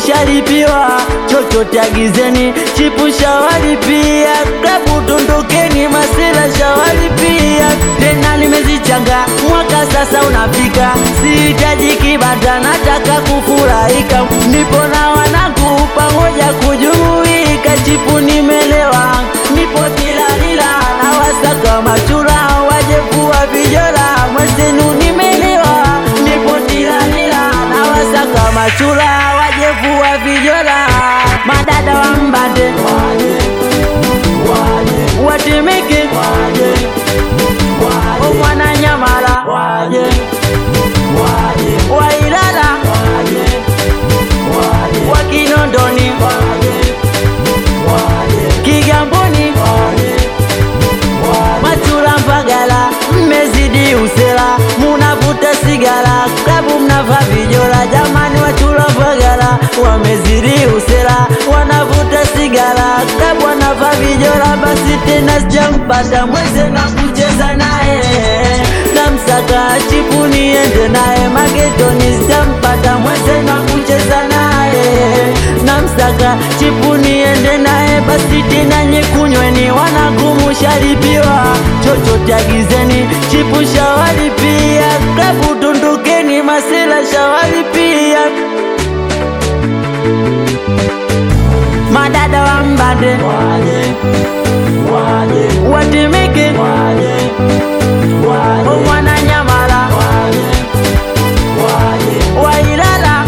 mushalipiwa, chochote agizeni, chipu shawalipia, klabu tundukeni, masela shawalipia. Tena nimezichanga, mwaka sasa unafika, sihitaji kibanda, nataka kufurahika. Nipo na wanangu pamoja kujumuika, chipu nimelewa, nipo tilalila, na wasaka machula, wajefua vijora, mwezenu nimelewa, nipo tilalila, na wasaka machula, wajefua vijora. Madada wa Mbande Watemeke Mwananyamala Wailala Wakinondoni Kigamboni Machula Mpagala, mmezidi usela, munavuta sigara, klabu mnava vijora. Jamani Machula Mpagala wamezidi usela, wanavuta sigara, klabu wanava vijora. Basi tena sijampata mweze na kucheza naye, namsaka chipu niende naye magetoni. Sijampata mweze na kucheza naye, namsaka chipu niende naye. Basi tena nyekunyweni, wanangu mushalipiwa, chochote agizeni, chipu shawalipia, klabu tundukeni, masela shawalipia. Madada wa Mbande Watemeke Mwananyamala Wailala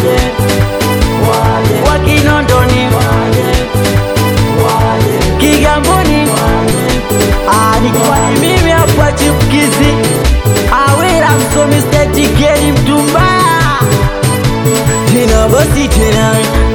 Wakinondoni Kigamboni. Nikiwa ni mimi hapa chipukizi, Awera msomi steti geli mtumba. Tena basi tena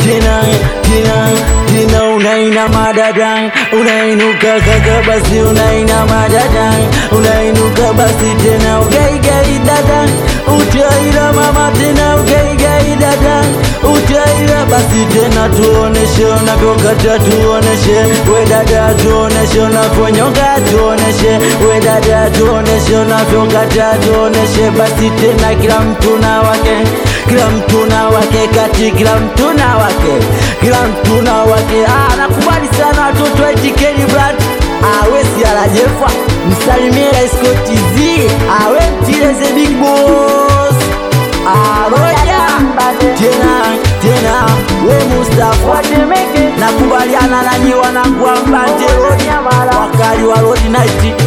unaina madadang, unainuka kaka basi unaina madadang, unainuka basi tena ugaigai dadang, utaira mama tena ugaigai dadang, utaira. Basi tena tuoneshe unavyokata, tuoneshe we dada, tuoneshe unavyonyonga, tuoneshe we dada, tuoneshe unavyokata, tuoneshe. Basi tena kila mtu na wake, kila mtu na wake, kati kila mtu na wake, kila mtu na wake. Nakubali sana watoto wa Tikeni Brand, wesi alajefa, msalimie Scott Z, we mtileze big boss, Roja tena we Mustafa Watemeke. Nakubaliana na nyi wanangu wa Mbande, wakali wa Road Night.